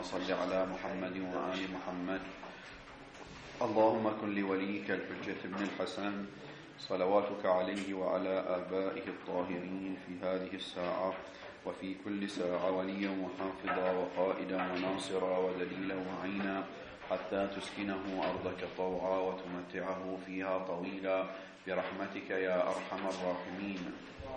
صل على محمد وآل محمد. اللهم كن لوليك الحجة بن الحسن صلواتك عليه وعلى آبائه الطاهرين في هذه الساعة وفي كل ساعة وليا وحافظا وقائدا وناصرا ودليلا وعينا حتى تسكنه أرضك طوعا وتمتعه فيها طويلا برحمتك يا أرحم الراحمين.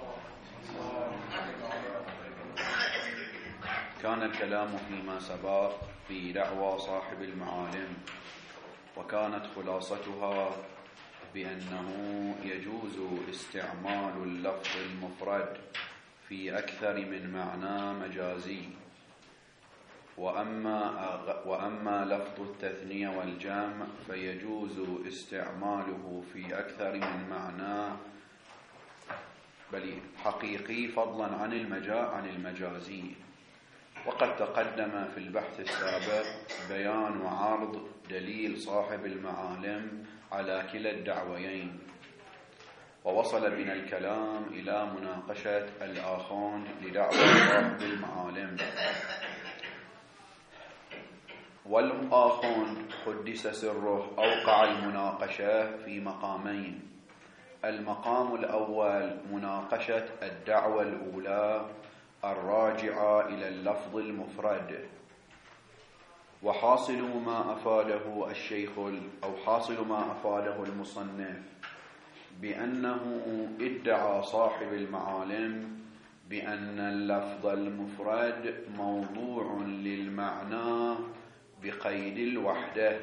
كان الكلام فيما سبق في دعوى صاحب المعالم، وكانت خلاصتها بأنه يجوز استعمال اللفظ المفرد في أكثر من معنى مجازي، وأما لفظ التثنية والجمع فيجوز استعماله في أكثر من معنى بل حقيقي فضلا عن المجازي. وقد تقدم في البحث السابق بيان وعرض دليل صاحب المعالم على كلا الدعويين، ووصل بنا الكلام إلى مناقشة الآخون لدعوى صاحب المعالم. والآخون قدس سره أوقع المناقشة في مقامين: المقام الأول مناقشة الدعوة الأولى الراجعة إلى اللفظ المفرد، وحاصل ما أفاده الشيخ أو حاصل ما أفاده المصنف بأنه ادعى صاحب المعالم بأن اللفظ المفرد موضوع للمعنى بقيد الوحدة،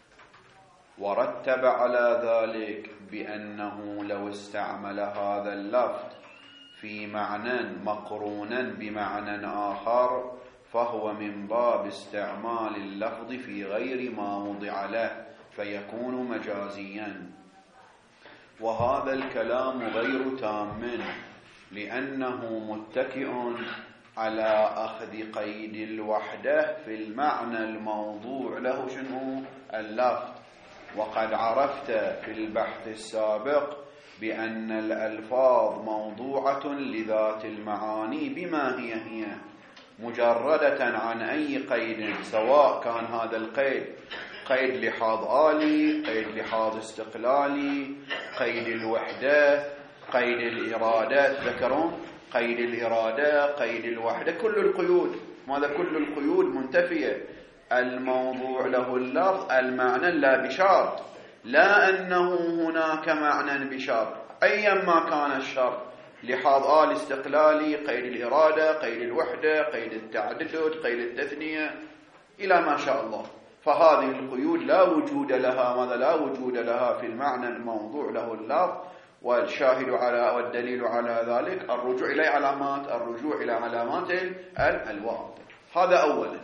ورتب على ذلك بأنه لو استعمل هذا اللفظ في معنى مقرونا بمعنى آخر فهو من باب استعمال اللفظ في غير ما وضع له فيكون مجازيا. وهذا الكلام غير تام لأنه متكئ على أخذ قيد الوحدة في المعنى الموضوع له شنو اللفظ. وقد عرفت في البحث السابق بأن الألفاظ موضوعة لذات المعاني بما هي مجردة عن أي قيد، سواء كان هذا القيد قيد لحاظ آلي، قيد لحاظ استقلالي، قيد الوحدة، قيد الإرادة. تذكرون قيد الإرادة، قيد الوحدة، كل القيود. ماذا كل القيود منتفية؟ الموضوع له اللفظ المعنى لا بشرط، لا أنه هناك معنى بشرط أيما كان الشرط، لحاظ آل استقلالي، قيد الإرادة، قيد الوحدة، قيد التعدد، قيد التثنية، إلى ما شاء الله. فهذه القيود لا وجود لها، ماذا لا وجود لها في المعنى الموضوع له اللفظ. والشاهد على والدليل على ذلك الرجوع إلى علامات الواو. هذا أولا.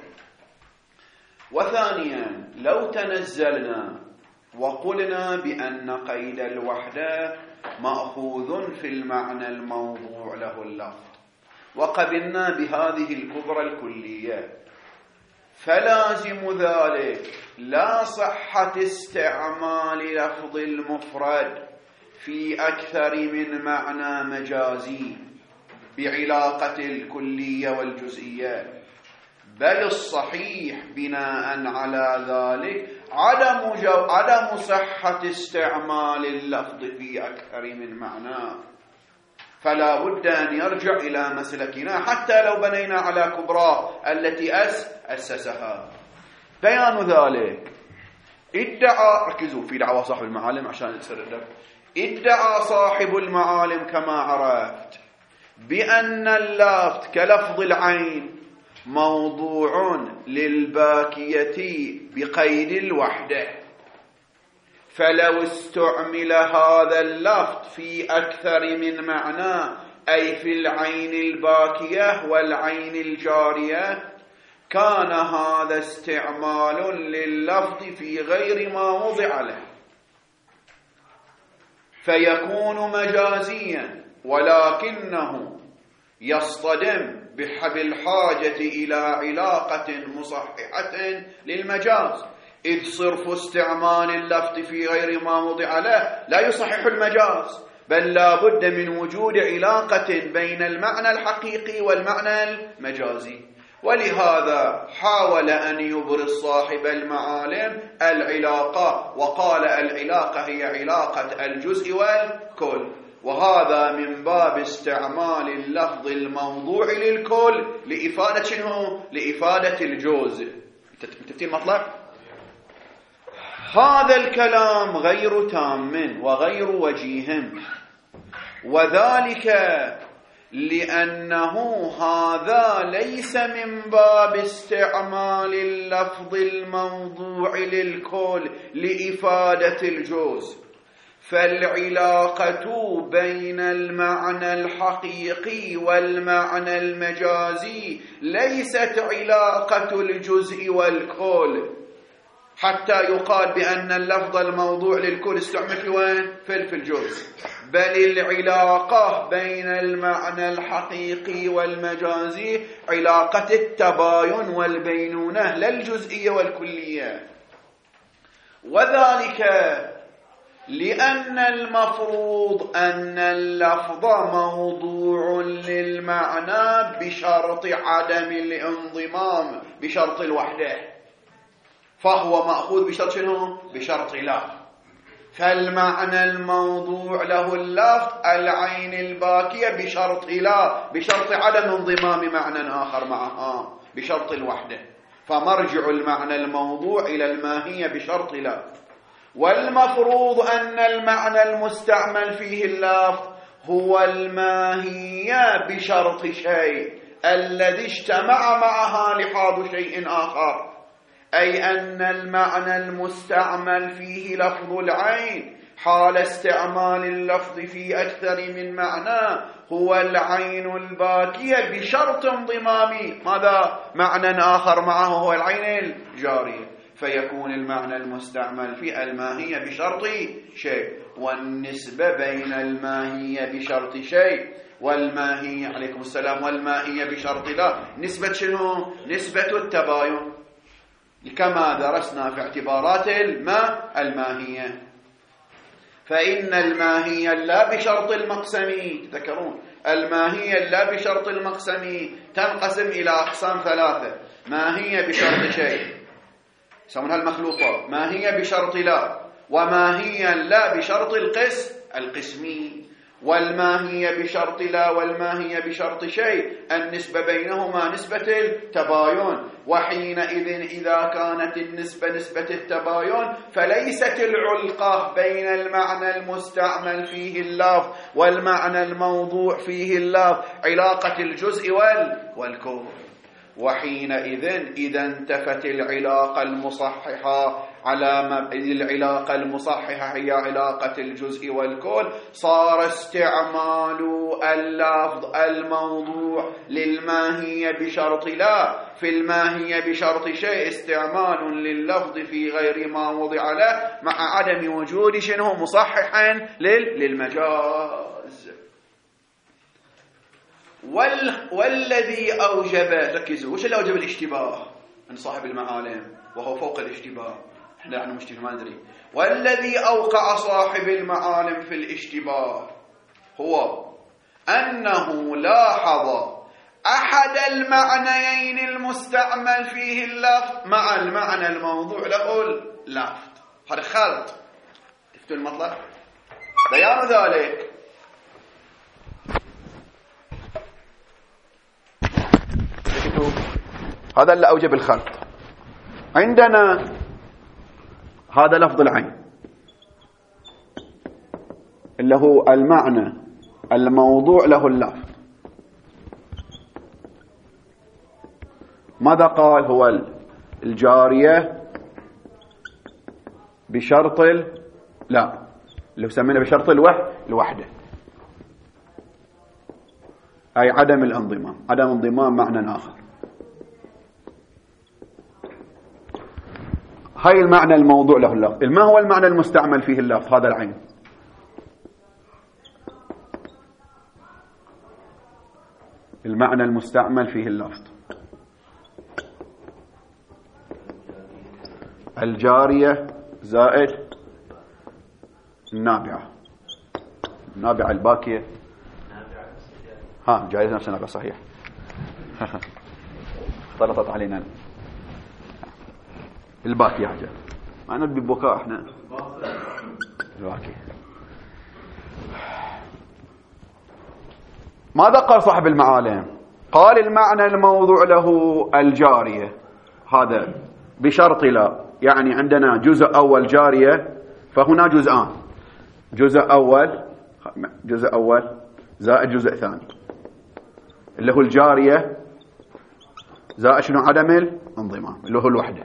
وثانيا لو تنزلنا وقلنا بأن قيد الوحدة مأخوذ في المعنى الموضوع له اللفظ، وقبلنا بهذه الكبرى الكلية، فلازم ذلك لا صحة استعمال لفظ المفرد في أكثر من معنى مجازي بعلاقة الكلية والجزئية، بل الصحيح بناء على ذلك عدم صحة استعمال اللفظ في أكثر من معنى. فلا بد أن يرجع إلى مسلكنا حتى لو بنينا على كبرى التي أسسها. بيان ذلك ادعى، ركزوا في دعوى صاحب المعالم عشان نسرد. ادعى صاحب المعالم كما عرفت بأن اللفظ كلفظ العين موضوع للباكية بقيد الوحدة، فلو استعمل هذا اللفظ في أكثر من معنى أي في العين الباكية والعين الجارية كان هذا استعمال لللفظ في غير ما وضع له فيكون مجازيا، ولكنه يصطدم بالحاجة إلى علاقة مصححة للمجاز، إذ صرف استعمال اللفظ في غير ما وضع له لا يصحح المجاز، بل لا بد من وجود علاقة بين المعنى الحقيقي والمعنى المجازي. ولهذا حاول أن يبرز صاحب المعالم العلاقة، وقال العلاقة هي علاقة الجزء والكل، وهذا من باب استعمال اللفظ الموضوع للكل لإفادة شنو؟ لإفادة الجزء. تفتين مطلب؟ هذا الكلام غير تام وغير وجيه، وذلك لأنه هذا ليس من باب استعمال اللفظ الموضوع للكل لإفادة الجزء، فالعلاقة بين المعنى الحقيقي والمعنى المجازي ليست علاقة الجزء والكل، حتى يقال بأن اللفظ الموضوع للكل استعمل في وين؟ في الجزء، بل العلاقة بين المعنى الحقيقي والمجازي علاقة التباين والبينونة لا الجزئية والكلية. وذلك لأن المفروض أن اللفظ موضوع للمعنى بشرط عدم الانضمام، بشرط الوحدة، فهو مأخوذ بشرط شنو؟ بشرط لا. فالمعنى الموضوع له اللفظ العين الباكية بشرط لا، بشرط عدم انضمام معنى آخر معها، بشرط الوحدة، فمرجع المعنى الموضوع إلى الماهية بشرط لا. والمفروض أن المعنى المستعمل فيه اللفظ هو الماهية بشرط شيء الذي اجتمع معها لحاظ شيء آخر، أي أن المعنى المستعمل فيه لفظ العين حال استعمال اللفظ في أكثر من معنى هو العين الباكية بشرط انضمام ماذا؟ معنى آخر معه هو العين الجارية، فيكون المعنى المستعمل في الماهية بشرط شيء، والنسبة بين الماهية بشرط شيء والماهية عليكم السلام والماهية بشرط لا نسبة شنو؟ نسبة التباين، كما درسنا في اعتبارات الماهية. فإن الماهية لا بشرط المقسم، تذكرون الماهية لا بشرط المقسم تنقسم إلى أقسام ثلاثة: ماهية بشرط شيء يسمونها المخلوقة، ماهية بشرط لا، وماهية لا بشرط القسمي. والماهية بشرط لا والماهية بشرط شيء النسبة بينهما نسبة التباين، وحينئذ إذا كانت النسبة نسبة التباين فليست العلاقة بين المعنى المستعمل فيه اللفظ والمعنى الموضوع فيه اللفظ علاقة الجزء والكل. وحينئذ إذا انتفت العلاقة المصححة العلاقة المصححة هي علاقة الجزء والكل، صار استعمال اللفظ الموضوع للماهية بشرط لا في الماهية بشرط شيء استعمال لللفظ في غير ما وضع له، مع عدم وجود شنو مصححا للمجاز. والذي أوجب، ركزوا، وش اللي أوجب الاشتباه من صاحب المعالم وهو فوق الاشتباه، احنا عنه مشتبه ما ندري. والذي أوقع صاحب المعالم في الاشتباه هو أنه لاحظ أحد المعنيين المستعمل فيه اللفظ مع المعنى الموضوع له اللفظ، هذا خلط. تفتوا المطلب؟ بيان ذلك هذا اللي أوجب الخلط. عندنا هذا لفظ العين اللي هو المعنى الموضوع له اللفظ، ماذا قال؟ هو الجارية بشرط لا اللي يسمونه بشرط الوحدة، أي عدم الانضمام، عدم انضمام معنى آخر. هاي المعنى الموضوع له اللفظ. ما هو المعنى المستعمل فيه اللفظ؟ هذا العين. المعنى المستعمل فيه اللفظ الجارية زائد النابعة الباكية. جائزة نفس النابعة صحيح. طلطت علينا الباكي يا حجر، ما نبي ببكاء احنا الباكي. ماذا قال صاحب المعالم؟ قال المعنى الموضوع له الجارية، هذا بشرط لا، يعني عندنا جزء أول جارية، فهنا جزءان، جزء أول زائد جزء ثاني، اللي هو الجارية زائد شنو؟ عدم الانضمام اللي هو الوحدة.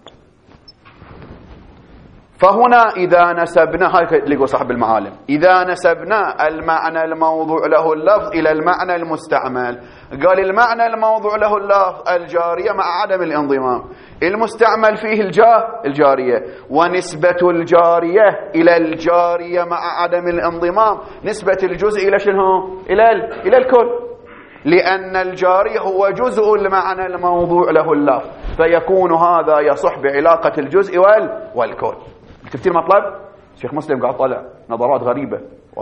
فهنا إذا نسبنا، هاي اللي يقول صاحب المعالم، إذا نسبنا المعنى الموضوع له اللفظ إلى المعنى المستعمل، قال المعنى الموضوع له اللفظ الجارية مع عدم الانضمام، المستعمل فيه الجارية، ونسبة الجارية إلى الجارية مع عدم الانضمام نسبة الجزء إلى شنو؟ إلى الكل، لأن الجاري هو جزء المعنى الموضوع له اللفظ، فيكون هذا يصح بعلاقة الجزء والكل. تفتير مطلب شيخ مسلم قاعد طالع نظرات غريبة،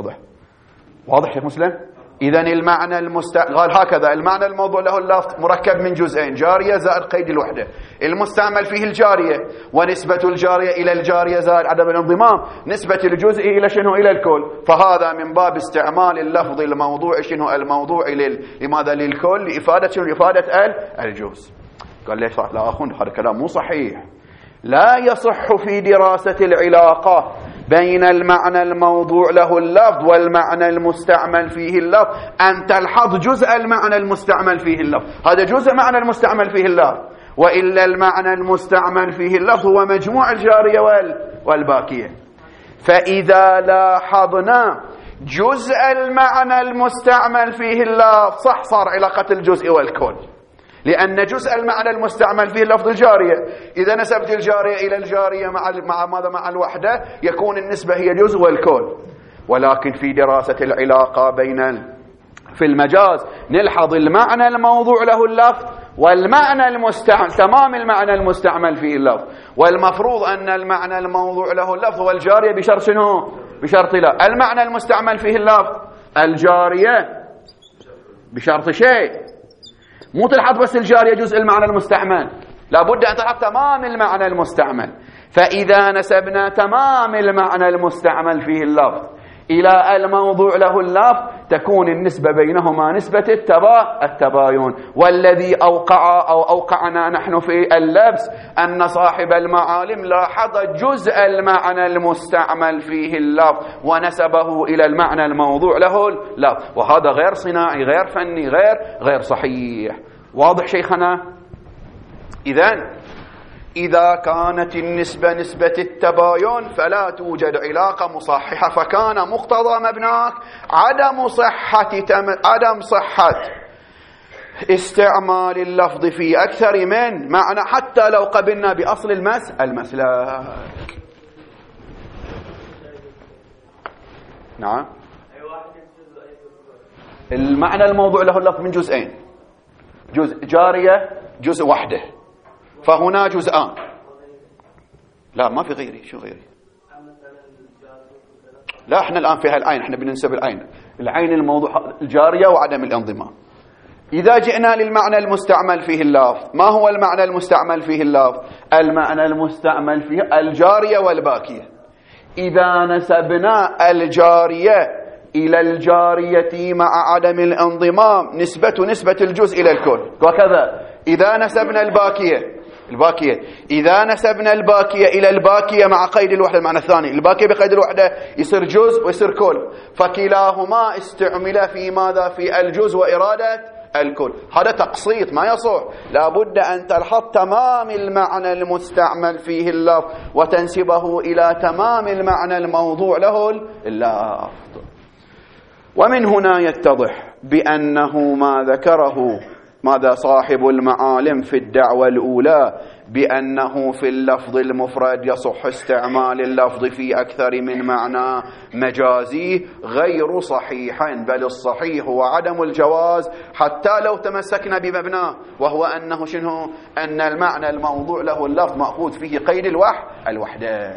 واضح شيخ مسلم؟ إذن المعنى قال هكذا، المعنى الموضوع له اللفظ مركب من جزئين، جارية زائد قيد الوحدة، المستعمل فيه الجارية، ونسبة الجارية إلى الجارية زائد عدم الانضمام نسبة الجزء إلى شنو؟ إلى الكل. فهذا من باب استعمال اللفظ الموضوع شنو؟ الموضوع لماذا؟ للكل، لإفادة شنو؟ لإفادة الجزء. قال ليش لا أخوان هذا كلام مو صحيح، لا يصح في دراسة العلاقة بين المعنى الموضوع له اللفظ والمعنى المستعمل فيه اللفظ أن تلحظ جزء المعنى المستعمل فيه اللفظ، هذا جزء معنى المستعمل فيه اللفظ، وإلا المعنى المستعمل فيه اللفظ هو مجموع الجارية والباكية. فإذا لاحظنا جزء المعنى المستعمل فيه اللفظ صح، صار علاقة الجزء والكل، لأن جزء المعنى المستعمل فيه اللفظ الجارية، إذا نسبت الجارية إلى الجارية مع الوحدة يكون النسبة هي جزء والكل. ولكن في دراسة العلاقة في المجاز نلحظ المعنى الموضوع له اللفظ والمعنى المستعمل، تمام المعنى المستعمل فيه اللفظ، والمفروض أن المعنى الموضوع له اللفظ والجارية بشرط شنو؟ بشرط لا، المعنى المستعمل فيه اللفظ الجارية بشرط شيء، مو تلحظ بس الجارية جزء المعنى المستعمل، لابد أن تلحظ تمام المعنى المستعمل. فإذا نسبنا تمام المعنى المستعمل فيه اللفظ إلى الموضوع له اللفظ تكون النسبة بينهما نسبة التباين. والذي أوقعنا نحن في اللبس أن صاحب المعالم لاحظ جزء المعنى المستعمل فيه اللفظ ونسبه إلى المعنى الموضوع له اللفظ، وهذا غير صناعي، غير فني، غير صحيح. واضح شيخنا؟ إذا كانت النسبة نسبة التباين فلا توجد علاقة مصححة، فكان مقتضى مبناك عدم صحة استعمال اللفظ في أكثر من معنى حتى لو قبلنا بأصل المسلك. نعم، المعنى الموضوع له اللفظ من جزئين، جزء جارية جزء وحده، فهنا جزءان. لا ما في غيري، شو غيري؟ لا احنا الآن في هالعين، احنا بننسب العين الموضوع الجارية وعدم الانضمام. إذا جئنا للمعنى المستعمل فيه اللفظ، ما هو المعنى المستعمل فيه اللفظ؟ المعنى المستعمل فيه الجارية والباكية. إذا نسبنا الجارية إلى الجارية مع عدم الانضمام نسبة الجزء إلى الكل، وكذا إذا نسبنا الباكية إذا نسبنا الباكية إلى الباكية مع قيد الوحدة، المعنى الثاني الباكية بقيد الوحدة يصير جزء ويصير كل، فكلاهما استعمل في ماذا؟ في الجزء وإرادة الكل. هذا تقسيط ما يصح، لابد أن تلحظ تمام المعنى المستعمل فيه اللفظ وتنسبه إلى تمام المعنى الموضوع له اللفظ. ومن هنا يتضح بأنه ما ذكره ماذا صاحب المعالم في الدعوة الأولى بأنه في اللفظ المفرد يصح استعمال اللفظ في أكثر من معنى مجازي غير صحيح، بل الصحيح هو عدم الجواز حتى لو تمسكنا بمبناه، وهو أنه شنو؟ أن المعنى الموضوع له اللفظ مأخوذ فيه قيد الوحدة.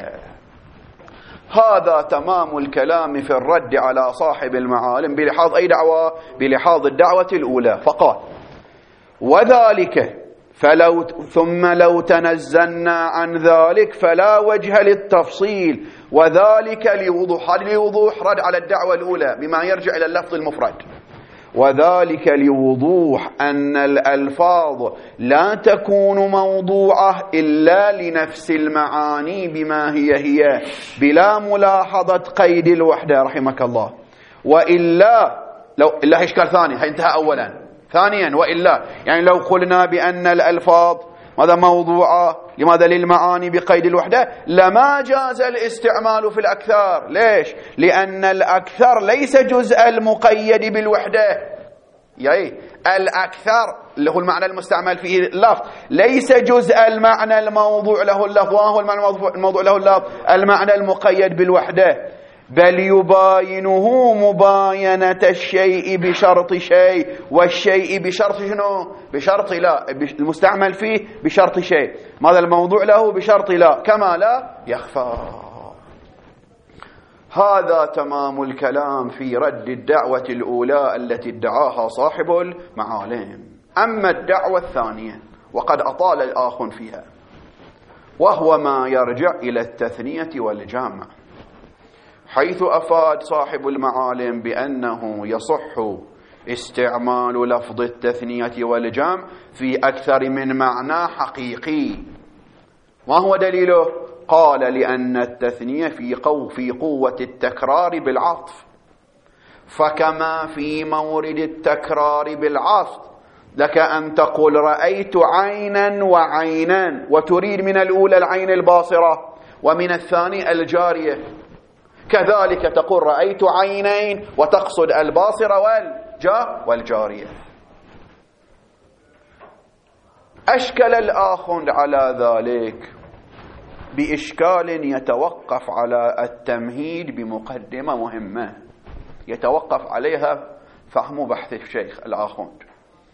هذا تمام الكلام في الرد على صاحب المعالم بلحاظ أي دعوة؟ بلحاظ الدعوة الأولى. فقال: وذلك ثم لو تنزلنا عن ذلك فلا وجه للتفصيل، وذلك لوضوح رد على الدعوة الأولى بما يرجع إلى اللفظ المفرد، وذلك لوضوح أن الألفاظ لا تكون موضوعة إلا لنفس المعاني بما هي بلا ملاحظة قيد الوحدة رحمك الله. وإلا إلا إشكال ثاني، انتهى أولا. ثانيا وإلا يعني لو قلنا بأن الألفاظ ماذا موضوعة لماذا للمعاني بقيد الوحدة لما جاز الاستعمال في الأكثر. ليش؟ لأن الأكثر ليس جزء المقيد بالوحدة، يعني الأكثر اللي هو المعنى المستعمل فيه اللفظ ليس جزء المعنى الموضوع له اللفظ، وهو المعنى الموضوع له اللفظ المعنى المقيد بالوحدة، بل يباينه مباينة الشيء بشرط شيء، والشيء بشرط شنو؟ بشرط لا، المستعمل فيه بشرط شيء، ماذا الموضوع له بشرط لا، كما لا يخفى. هذا تمام الكلام في رد الدعوة الأولى التي ادعاها صاحب المعالم. أما الدعوة الثانية وقد أطال الآخ فيها، وهو ما يرجع إلى التثنية والجمع، حيث أفاد صاحب المعالم بأنه يصح استعمال لفظ التثنية والجمع في أكثر من معنى حقيقي. ما هو دليله؟ قال لأن التثنية في قوة التكرار بالعطف، فكما في مورد التكرار بالعطف لك أن تقول رأيت عينا وعينا، وتريد من الأولى العين الباصرة ومن الثاني الجارية، كذلك تقول رأيت عينين وتقصد الباصرة والجارية. أشكل الآخ على ذلك بإشكال يتوقف على التمهيد بمقدمة مهمة يتوقف عليها فهم بحث الشيخ الآخوند.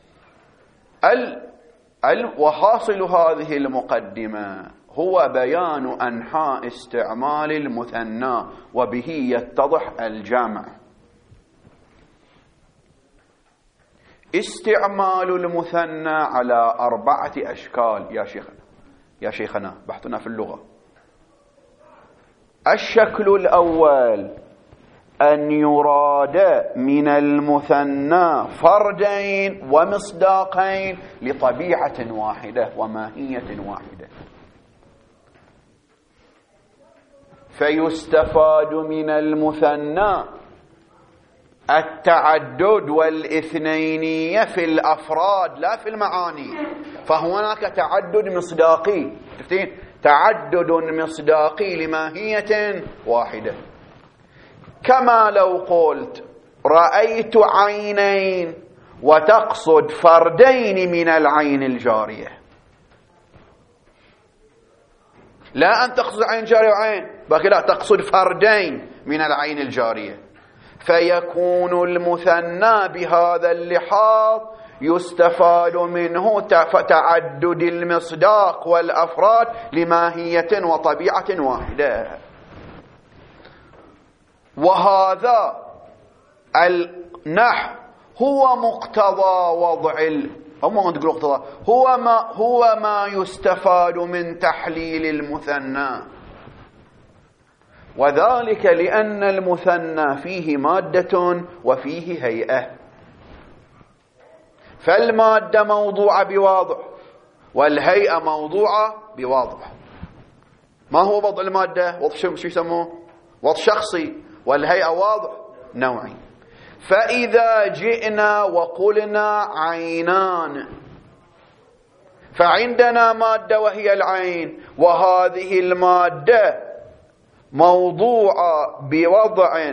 وحاصل هذه المقدمة هو بيان أنحاء استعمال المثنى، وبه يتضح الجمع. استعمال المثنى على 4 أشكال يا شيخنا بحثنا في اللغة. الشكل الأول أن يراد من المثنى فردين ومصداقين لطبيعة واحدة وماهية واحدة، فيستفاد من المثنى التعدد والإثنينية في الأفراد لا في المعاني، فهناك تعدد مصداقي، تعدد مصداقي لماهية واحدة. كما لو قلت رأيت عينين وتقصد فردين من العين الجارية، لا أن تقصد عين جارية وعين باقي، لا، تقصد فردين من العين الجارية، فيكون المثنى بهذا اللحاظ يستفاد منه تعدد المصداق والأفراد لماهية وطبيعة واحدة. وهذا النحو هو مقتضى وضع هو ما يستفاد من تحليل المثنى، وذلك لأن المثنى فيه مادة وفيه هيئة، فالمادة موضوعة بواضع والهيئة موضوعة بواضع. ما هو وضع المادة؟ وضع شو يسموه؟ وضع شخصي، والهيئة واضع نوعي. فإذا جئنا وقلنا عينان فعندنا مادة وهي العين، وهذه المادة موضوعة بوضع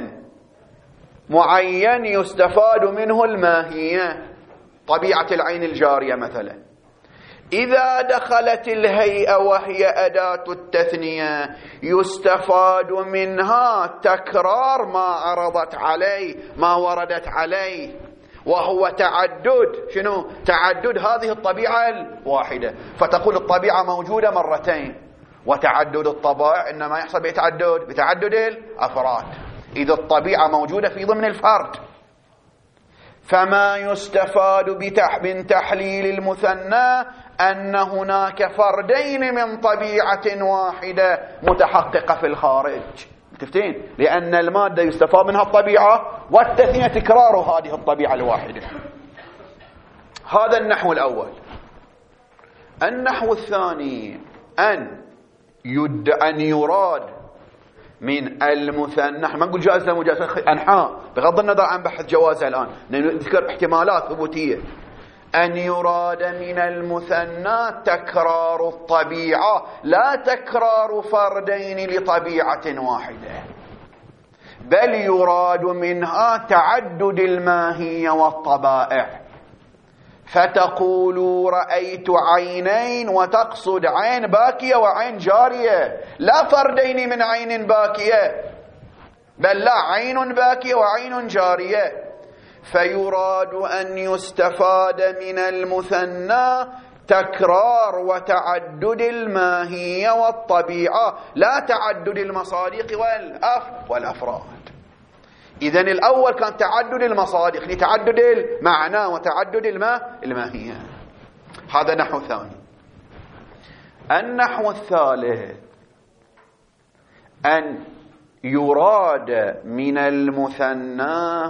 معين يستفاد منه الماهية، طبيعة العين الجارية مثلا. إذا دخلت الهيئة وهي أداة التثنية يستفاد منها تكرار ما عرضت عليه، ما وردت عليه، وهو تعدد شنو؟ تعدد هذه الطبيعة الواحدة، فتقول الطبيعة موجودة مرتين، وتعدد الطبائع إنما يحصل بتعدد الأفراد، إذا الطبيعة موجودة في ضمن الفرد. فما يستفاد من تحليل المثنى أن هناك فردين من طبيعة واحدة متحققة في الخارج. متفقين؟ لأن المادة يستفاد منها الطبيعة، والتثنية تكرار هذه الطبيعة الواحدة. هذا النحو الأول. النحو الثاني أن يراد من المثنى، ما نقول جائزة مجازة، أنحاء بغض النظر عن بحث جوازها الآن، نذكر احتمالات ثبوتية. أن يراد من المثنى تكرار الطبيعة، لا تكرار فردين لطبيعة واحدة، بل يراد منها تعدد الماهية والطبائع. فتقول رأيت عينين، وتقصد عين باكية وعين جارية، لا فردين من عين باكية، بل لا، عين باكية وعين جارية. فيراد أن يستفاد من المثنى تكرار وتعدد الماهية والطبيعة، لا تعدد المصادق والأفراد. إذن الأول كان تعدد المصادق لتعدد المعنى وتعدد الماهية. هذا نحو ثاني. النحو الثالث أن يراد من المثنى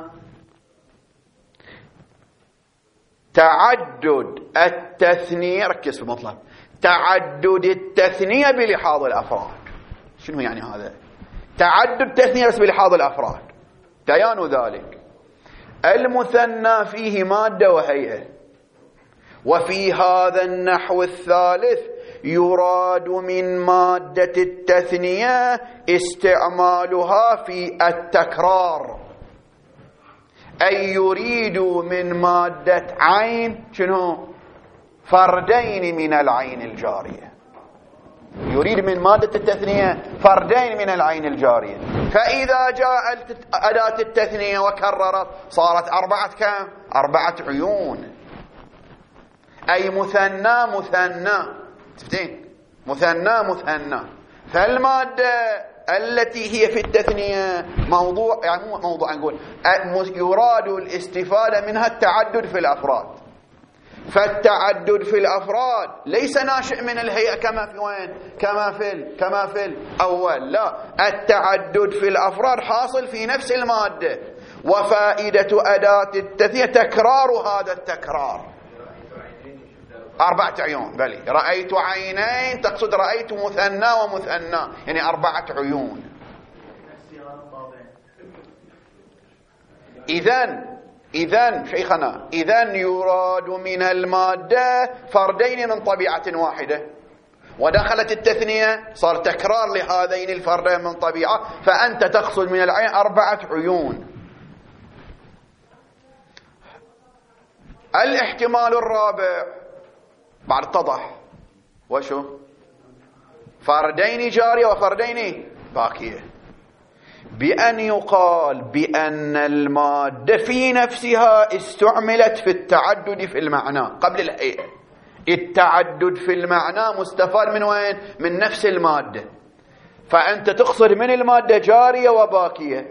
تعدد التثنية، ركز في المطلب، تعدد التثنية بلحاظ الأفراد. شنو يعني هذا؟ تعدد التثنية بس بلحاظ الأفراد. بيان ذلك المثنى فيه مادة وهيئة، وفي هذا النحو الثالث يراد من مادة التثنية استعمالها في التكرار، أي يريد من مادة عين شنو؟ فردين من العين الجارية. يريد من مادة التثنية فردين من العين الجارية. فإذا جاءت أداة التثنية وكررت صارت كم؟ 4 عيون، أي مثنى. تفتين؟ مثنى. فالمادة التي هي في التثنية موضوع، يعني مو موضوع، نقول يراد الاستفادة منها التعدد في الأفراد. فالتعدد في الأفراد ليس ناشئ من الهيئة كما في وين؟ كما في الأول، لا، التعدد في الأفراد حاصل في نفس المادة. وفائدة أداة التثنية تكرار هذا التكرار. 4 عيون، بلي، رأيت عينين، تقصد رأيت مثنى ومثنى، يعني 4 عيون. إذن شيخنا، إذن يراد من المادة فردين من طبيعة واحدة، ودخلت التثنية صار تكرار لهذين الفردين من طبيعة، فأنت تقصد من العين 4 عيون. الاحتمال الرابع بعد اتضح، وشو؟ فردين جارية وفردين باكية، بأن يقال بأن المادة في نفسها استعملت في التعدد في المعنى قبل الهيئة. التعدد في المعنى مستفاد من وين؟ من نفس المادة. فأنت تقصد من المادة جارية وباكية.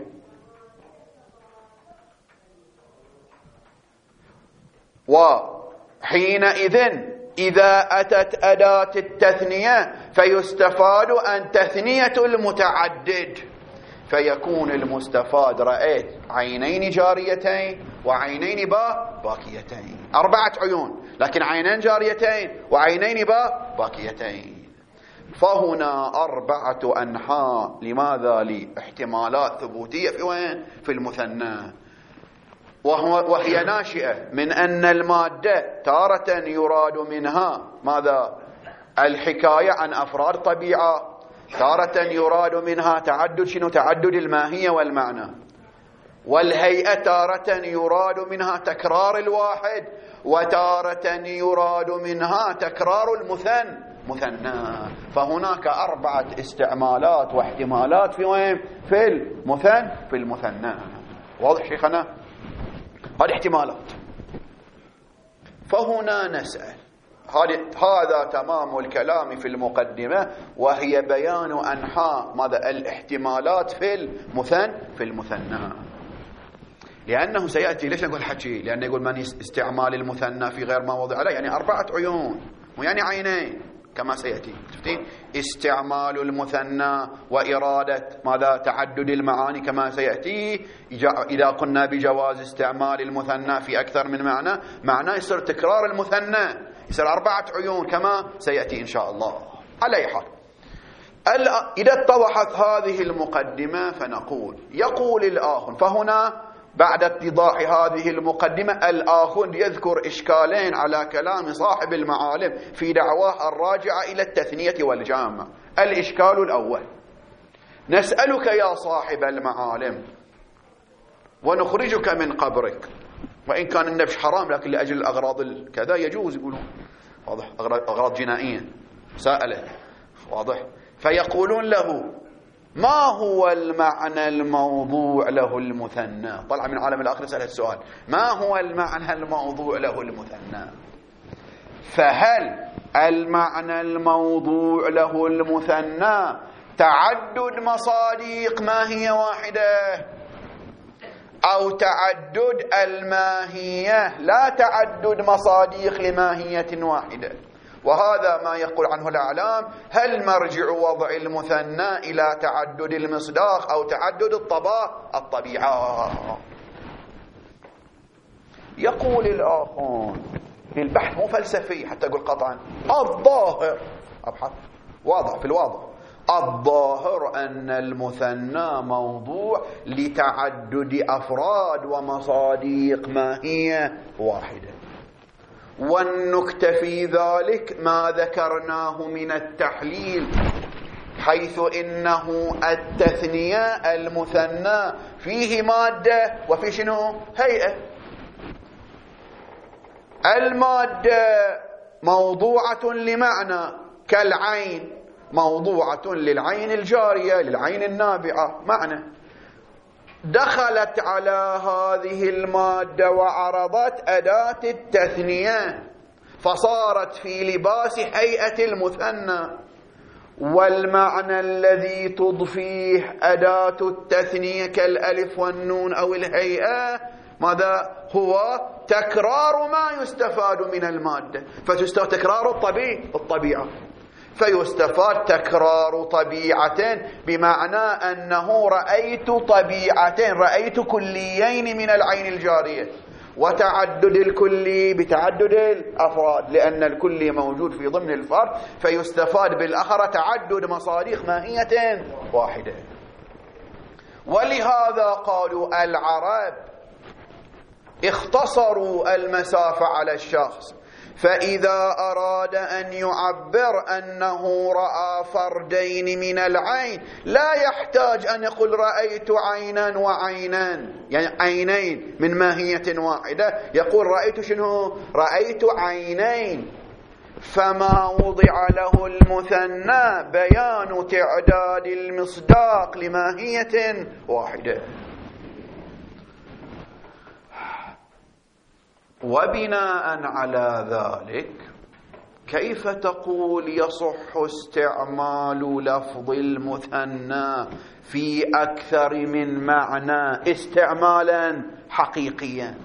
وحينئذ إذا أتت أداة التثنية فيستفاد أن تثنية المتعدد، فيكون المستفاد رأيت عينين جاريتين وعينين باكيتين، 4 عيون، لكن عينين جاريتين وعينين باكيتين. فهنا 4 أنحاء. لماذا؟ لاحتمالات ثبوتية في وين؟ في المثنى، وهي ناشئة من أن المادة تارة يراد منها ماذا؟ الحكاية عن أفراد طبيعة، تارة يراد منها تعدد شنو؟ تعدد الماهية والمعنى، والهيئة تارة يراد منها تكرار الواحد، وتارة يراد منها تكرار مثنى. فهناك 4 استعمالات واحتمالات في وين؟ في المثنى. واضح شيخنا؟ هذه احتمالات. فهنا نسأل، هذا تمام الكلام في المقدمة، وهي بيان أنحاء ماذا؟ الاحتمالات في المثنى. لأنه سيأتي. ليش نقول حكي؟ لأنه يقول من استعمال المثنى في غير ما وضع له يعني 4 عيون ويعني عينين كما سيأتي. شفتين؟ استعمال المثنى وإرادة ماذا؟ تعدد المعاني كما سيأتي. إذا قلنا بجواز استعمال المثنى في أكثر من معنى، معناه يصير تكرار المثنى، يصير 4 عيون كما سيأتي إن شاء الله. على أي حال، إذا اتضحت هذه المقدمة فنقول يقول الآخر. فهنا بعد اتضاح هذه المقدمة الآخر يذكر إشكالين على كلام صاحب المعالم في دعواه الراجعة إلى التثنية والجامع. الإشكال الأول: نسألك يا صاحب المعالم ونخرجك من قبرك، وإن كان النبش حرام لكن لأجل الأغراض كذا يجوز، يقولون واضح، أغراض جنائية سائلة، واضح. فيقولون له: ما هو المعنى الموضوع له المثنى؟ طلع من عالم الآخر يسأل السؤال: ما هو المعنى الموضوع له المثنى؟ فهل المعنى الموضوع له المثنى تعدد مصاديق ماهية واحدة، أو تعدد الماهية لا تعدد مصاديق لماهية واحدة؟ وهذا ما يقول عنه الأعلام: هل مرجع وضع المثنى إلى تعدد المصداق أو تعدد الطبيعة؟ يقول الآخر في البحث مو فلسفي حتى أقول قطعا، الظاهر أبحث واضح في الواضح، الظاهر أن المثنى موضوع لتعدد أفراد ومصاديق ماهية واحدة. والنكتة في ذلك ما ذكرناه من التحليل، حيث إنه التثنية المثنى فيه مادة وفي شنو؟ هيئة. المادة موضوعة لمعنى كالعين، موضوعة للعين الجارية للعين النابعة معنى. دخلت على هذه المادة وعرضت أداة التثنية فصارت في لباس هيئة المثنى، والمعنى الذي تضفيه أداة التثنية كالألف والنون أو الهيئة ماذا هو؟ تكرار ما يستفاد من المادة، فتستفاد تكرار الطبيعة، فيستفاد تكرار طبيعة، بمعنى أنه رأيت طبيعتين، رأيت كليين من العين الجارية، وتعدد الكلي بتعدد الأفراد، لأن الكلي موجود في ضمن الفرد، فيستفاد بالآخر تعدد مصاديق ماهية واحدة. ولهذا قالوا العرب اختصروا المسافة على الشخص، فإذا أراد أن يعبر أنه رأى فردين من العين لا يحتاج أن يقول رأيت عينا وعينان، يعني عينين من ماهية واحدة، يقول رأيت شنو؟ رأيت عينين. فما وضع له المثنى بيان تعداد المصداق لماهية واحدة. وبناء على ذلك كيف تقول يصح استعمال لفظ المثنى في أكثر من معنى استعمالا حقيقيا؟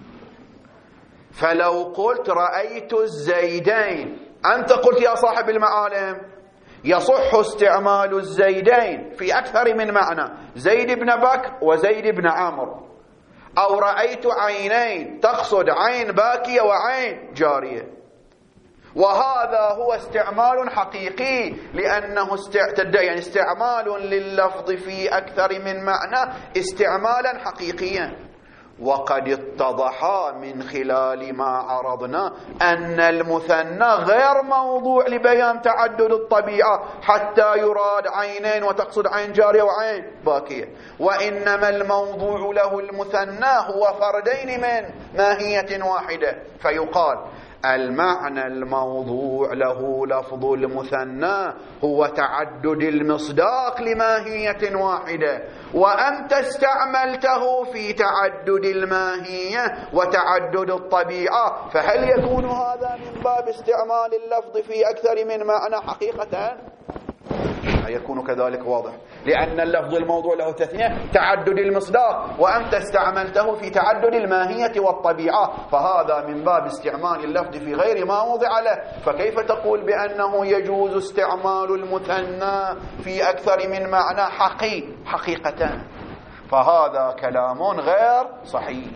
فلو قلت رأيت الزيدين، أنت قلت يا صاحب المعالم يصح استعمال الزيدين في أكثر من معنى، زيد بن بكر وزيد بن عمرو، أو رأيت عينين تقصد عين باكية وعين جارية، وهذا هو استعمال حقيقي، لأنه يعني استعمال لللفظ في أكثر من معنى استعمالا حقيقيا. وقد اتضح من خلال ما عرضنا أن المثنى غير موضوع لبيان تعدد الطبيعة حتى يراد عينين وتقصد عين جارية وعين باكية، وإنما الموضوع له المثنى هو فردين من ماهية واحدة. فيقال المعنى الموضوع له لفظ المثنى هو تعدد المصداق لماهية واحدة، وأنت استعملته في تعدد الماهية وتعدد الطبيعة، فهل يكون هذا من باب استعمال اللفظ في أكثر من معنى حقيقة؟ يكون كذلك واضح، لأن اللفظ الموضوع له تثنية تعدد المصداق، وأنت استعملته في تعدد الماهية والطبيعة، فهذا من باب استعمال اللفظ في غير ما وضع له. فكيف تقول بأنه يجوز استعمال المثنى في أكثر من معنى حقيقة؟ فهذا كلام غير صحيح.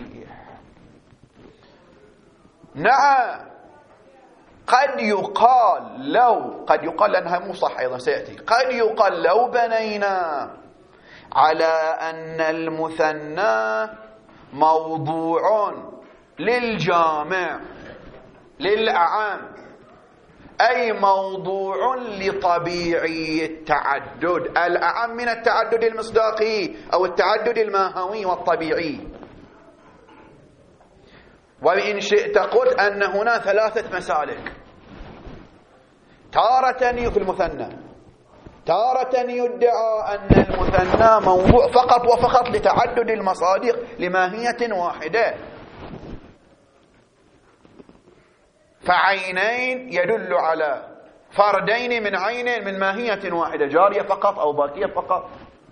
نعم، قد يقال لأنها مو صح أيضا سيأتي، قد يقال لو بنينا على أن المثنى موضوع للجامع للأعام، أي موضوع لطبيعي التعدد، الأعم من التعدد المصداقي أو التعدد الماهوي والطبيعي. وإن شئت قلت أن هنا 3 مسالك، تارة في المثنى، تارة يدعى أن المثنى موضوع فقط وفقط لتعدد المصادق لماهية واحدة، فعينين يدل على فردين من عين من ماهية واحدة، جارية فقط أو باكية فقط.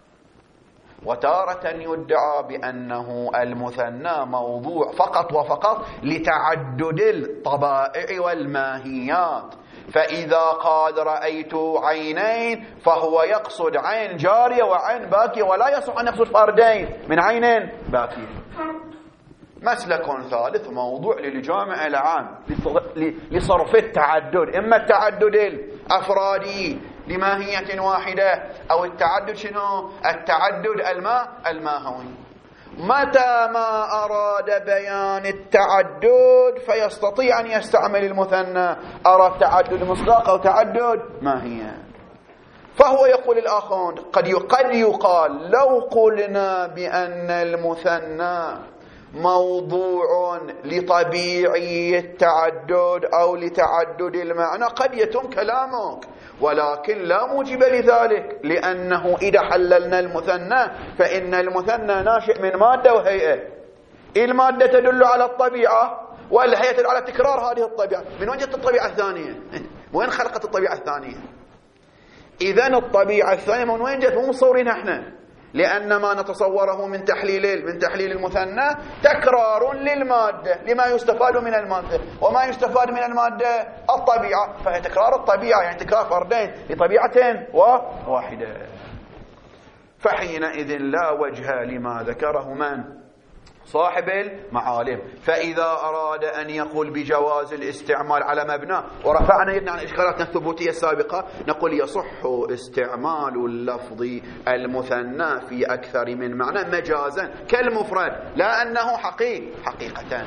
وتارة يدعى بأنه المثنى موضوع فقط وفقط لتعدد الطبائع والماهيات، فإذا قال رأيت عينين فهو يقصد عين جارية وعين باكية، ولا يصح أن يقصد فردين من عين باكية. مسلك ثالث موضوع للجامع العام لصرف التعدد، إما التعدد الأفرادي لماهية واحدة أو التعدد التعدد الماهوي. متى ما أراد بيان التعدد فيستطيع أن يستعمل المثنى، أراد تعدد مصداق أو تعدد ماهية. فهو يقول الآخرون قد يقال لو قلنا بأن المثنى موضوع لطبيعي التعدد أو لتعدد المعنى قد يتم كلامك، ولكن لا موجب لذلك، لأنه إذا حللنا المثنى فإن المثنى ناشئ من مادة وهيئة، المادة تدل على الطبيعة والهيئة تدل على تكرار هذه الطبيعة. من وين جت الطبيعة الثانية؟ وين خلقت الطبيعة الثانية؟ إذن الطبيعة الثانية من وين جت؟ مو مصورين احنا، لأن ما نتصوره من تحليل المثنى تكرار للمادة لما يستفاد من المادة، وما يستفاد من المادة الطبيعة، فهي تكرار الطبيعة، يعني تكرار فردين لطبيعتين واحدة. فحينئذ لا وجه لما ذكره من؟ صاحب المعالم. فإذا أراد أن يقول بجواز الاستعمال على مبنى، ورفعنا يدنا عن إشكالاتنا الثبوتية السابقة، نقول يصح استعمال اللفظ المثنى في أكثر من معنى مجازا كالمفرد، لا أنه حقيقة.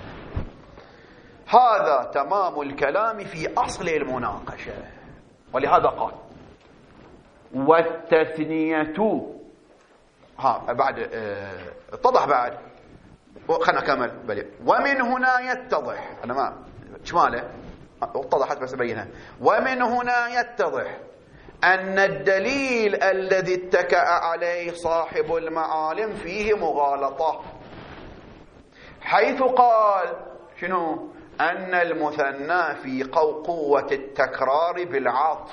هذا تمام الكلام في أصل المناقشة. ولهذا قال والتثنية بعد اتضح بعد، خلنا نكمل بلي. ومن هنا يتضح، أنا ما شماله اتضحت بس أبينها. ومن هنا يتضح أن الدليل الذي اتكأ عليه صاحب المعالم فيه مغالطة، حيث قال شنو؟ أن المثنى في قوة التكرار بالعطف،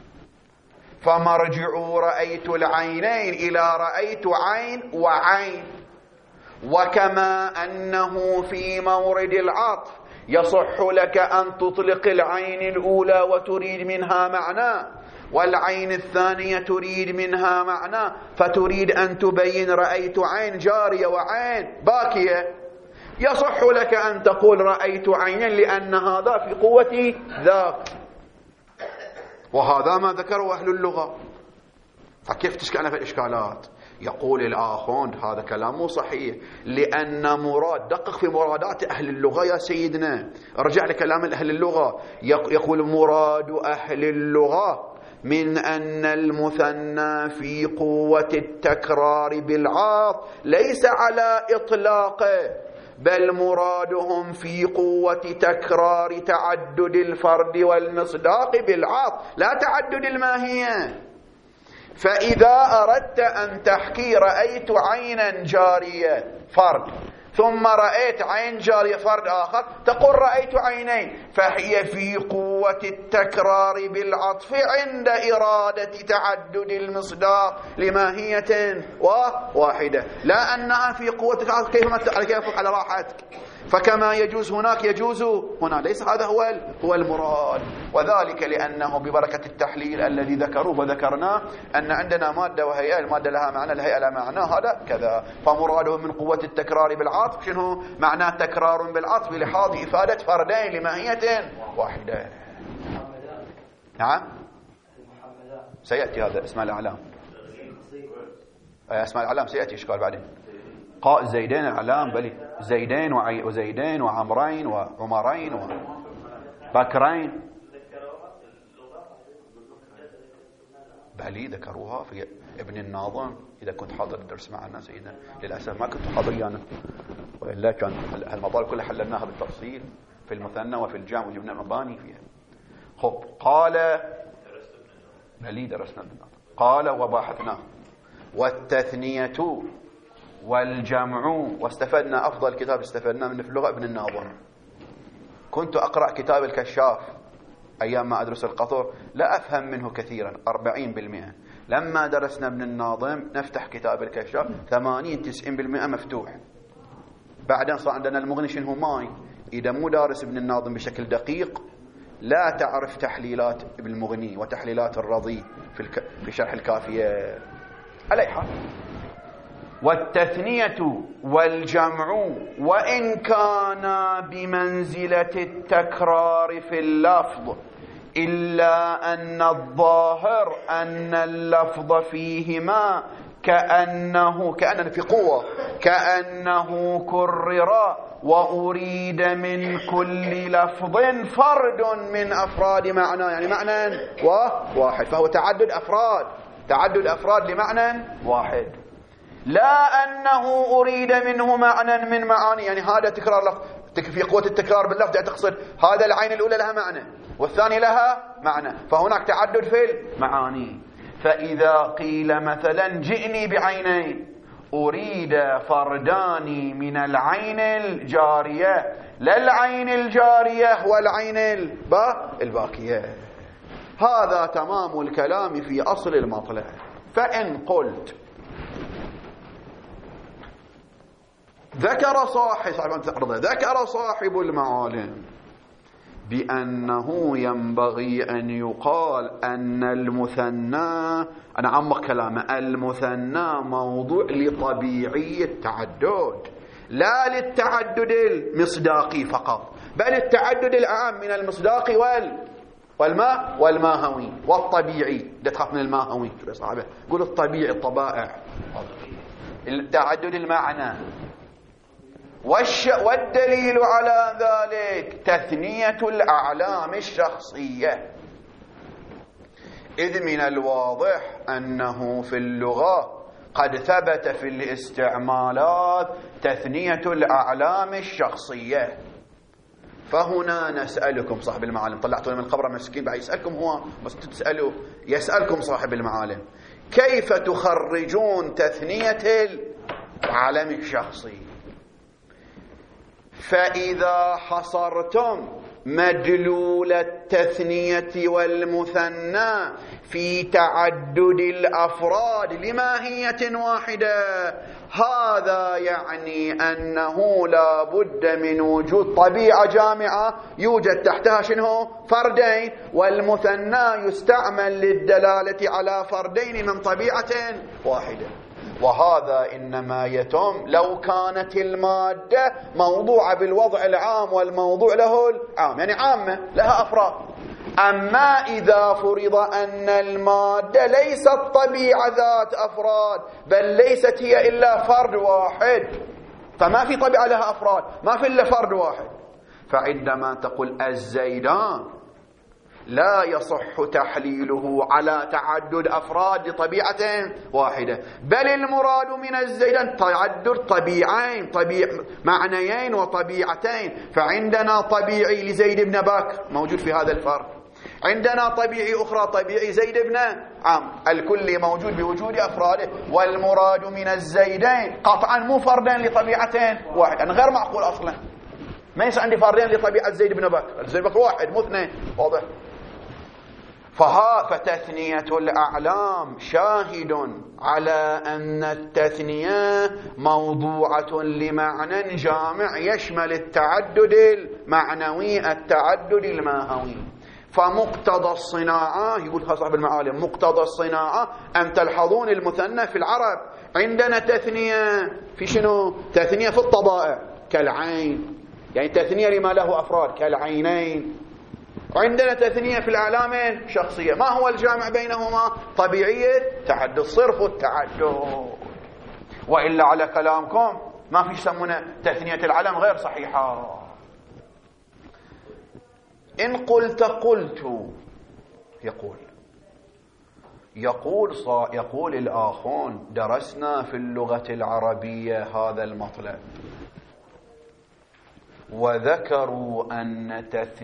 فمرجع رأيت العينين إلى رأيت عين وعين، وكما أنه في مورد العطف يصح لك أن تطلق العين الأولى وتريد منها معنى، والعين الثانية تريد منها معنى، فتريد أن تبين رأيت عين جارية وعين باكية، يصح لك أن تقول رأيت عينا لأن هذا في قوة ذاك. وهذا ما ذكره أهل اللغة. فكيف تشكلنا في الإشكالات؟ يقول الآخرون هذا كلام مو صحيح، لأن مراد، دقق في مرادات أهل اللغة يا سيدنا، رجع لكلام أهل اللغة. يقول مراد أهل اللغة من أن المثنى في قوة التكرار بالعاطف ليس على إطلاقه، بل مرادهم في قوة تكرار تعدد الفرد والمصداق بالعطف لا تعدد الماهية. فإذا أردت أن تحكي رأيت عينا جارية فرد ثم رأيت عين جارية فرد آخر تقول رأيت عينين، فهي في قوة التكرار بالعطف عند إرادة تعدد المصداق لماهية واحدة، لا أنها في قوة كيف على راحتك. فكما يجوز هناك يجوز هنا، ليس هذا هو المراد. وذلك لأنه ببركة التحليل الذي ذكروه وذكرناه أن عندنا مادة وهيئة، المادة لها معنى، الهيئة لها معنى، هذا كذا. فمراده من قوة التكرار بالعطف شنو معناه؟ تكرار بالعطف لحاظ إفادة فردين لماهية واحدة. نعم سيأتي هذا اسماء الأعلام، اسماء الأعلام سيأتي إشكال بعدين. زيدين الأعلام، بلي زيدين وزيدين وعمرين وعمرين وبكرين، بلي ذكروها في ابن الناظم. إذا كنت حاضر الدرس معنا سيدنا، للأسف ما كنت حاضر أنا، وإلا كان المطال كلها حللناها بالتفصيل في المثنى وفي الجامع وجبنا مباني فيها. خب قال بلي درسنا ابن الناظم، قال وباحثناه والتثنية والجمع، واستفدنا أفضل كتاب استفدنا منه في اللغة ابن الناظم. كنت أقرأ كتاب الكشاف أيام ما أدرس القطر، لا أفهم منه كثيرا 40%. لما درسنا ابن الناظم نفتح كتاب الكشاف 80-90% مفتوح. بعدين صار عندنا المغني شنو ماي. إذا مو دارس ابن الناظم بشكل دقيق لا تعرف تحليلات ابن المغني وتحليلات الرضي في شرح الكافية. على أي حال، والتثنية والجمع وإن كان بمنزلة التكرار في اللفظ، إلا أن الظاهر أن اللفظ فيهما كأنه في قوة، كأنه كرر وأريد من كل لفظ فرد من أفراد معنى، يعني معنى واحد، فهو تعدد أفراد لمعنى واحد، لا أنه أريد منه معنى من معاني. يعني هذا تكرار لفظ في قوة التكرار باللفظ، يعني تقصد هذا العين الأولى لها معنى والثانية لها معنى، فهناك تعدد في المعاني. فإذا قيل مثلا جئني بعينين، أريد فردان من العين الجارية، لا العين الجارية والعين الباقية. هذا تمام الكلام في أصل المطلع. فإن قلت ذكر صاحب المعالم بأنه ينبغي أن يقال أن المثنى، أنا عمق كلامه، المثنى موضوع لطبيعي التعدد، لا للتعدد المصداقي فقط، بل التعدد العام من المصداقي والماهوي والطبيعي. لا تخاف من الماهوي صعبة، قول الطبيعي، الطبائع، التعدد المعنى. والدليل على ذلك تثنية الأعلام الشخصية، إذ من الواضح أنه في اللغة قد ثبت في الاستعمالات تثنية الأعلام الشخصية. فهنا نسألكم صاحب المعالم، طلعتونا من القبر مسكين بعد يسألكم هو، بس يسألكم صاحب المعالم كيف تخرجون تثنية العالم الشخصي؟ فإذا حصرتم مدلول التثنية والمثنى في تعدد الأفراد لماهية واحدة، هذا يعني أنه لا بد من وجود طبيعة جامعة يوجد تحتها شنو؟ فردين، والمثنى يستعمل للدلالة على فردين من طبيعة واحدة. وهذا إنما يتم لو كانت المادة موضوعة بالوضع العام والموضوع له العام، يعني عامة لها أفراد. أما إذا فرض أن المادة ليست طبيعة ذات أفراد، بل ليست هي إلا فرد واحد، فما في طبيعة لها أفراد، ما في إلا فرد واحد، فعندما تقول الزيدان لا يصح تحليله على تعدد أفراد لطبيعة واحدة، بل المراد من الزيدان تعدد طبيعين، معنيين وطبيعتين. فعندنا طبيعي لزيد بن بكر موجود في هذا الفرد، عندنا طبيعي أخرى، طبيعي زيد بن عمرو، الكل موجود بوجود أفراده، والمراد من الزيدين قطعا مو فردين لطبيعتين واحد. أنا غير معقول أصلا ما يصير عندي فردين لطبيعة زيد بن بكر، زيد بن بكر واحد مو اثنين، واضح؟ فتثنية الأعلام شاهد على أن التثنية موضوعة لمعنى جامع يشمل التعدد المعنوي التعدد الماهوي. فمقتضى الصناعة، يقول صاحب المعالم، مقتضى الصناعة أن تلحظون المثنى في العرب عندنا تثنية في شنو؟ تثنية في الطبائع كالعين، يعني تثنية لما له أفراد كالعينين. وعندنا تثنية في الأعلام شخصية. ما هو الجامع بينهما؟ طبيعية تعدد الصرف والتعدد. وإلا على كلامكم ما في يسمونه تثنية العلم غير صحيحة. إن قلت يقول الآخون درسنا في اللغة العربية هذا المطلب وذكروا أن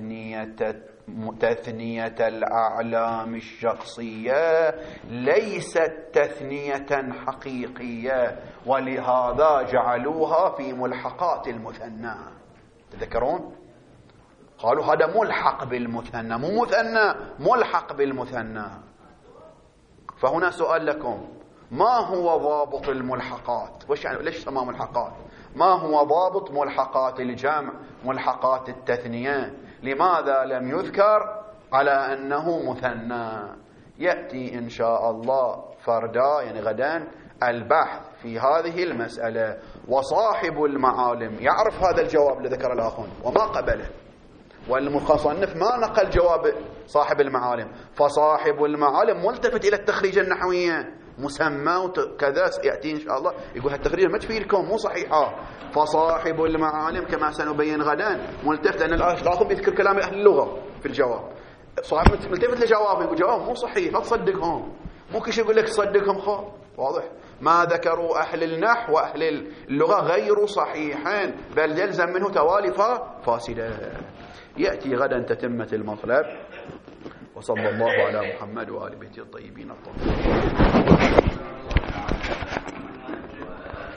تثنية الأعلام الشخصية ليست تثنية حقيقية، ولهذا جعلوها في ملحقات المثنى. تذكرون؟ قالوا هذا ملحق بالمثنى، مو مثنى، ملحق بالمثنى. فهنا سؤال لكم، ما هو ضابط الملحقات؟ وش يعني ليش سماه ملحقات؟ ما هو ضابط ملحقات الجمع، ملحقات التثنية؟ لماذا لم يذكر على أنه مثنى؟ يأتي إن شاء الله فردا، يعني غدا، البحث في هذه المسألة. وصاحب المعالم يعرف هذا الجواب اللي ذكر الآخون وما قبله، والمصنف ما نقل جواب صاحب المعالم. فصاحب المعالم ملتفت إلى التخريج النحوية، مسمى وكذا، يأتي إن شاء الله يقول هالتخريج ما تفيدكم، مو صحيحة. فصاحب المعالم كما سنبين غدا ملتفت، أن الآخر بيذكر كلام أهل اللغة في الجواب، صاحب ملتفت لجوابه، يقول جواب مو صحيح، لا تصدقهم. مو كل شيء يقول لك صدقهم، خو واضح. ما ذكروا أهل النحو وأهل اللغة غير صحيحين، بل يلزم منه توالي فاسدة. يأتي غدا تتمة المطلب. وصلى الله على محمد وآل بيته الطيبين الطاهرين.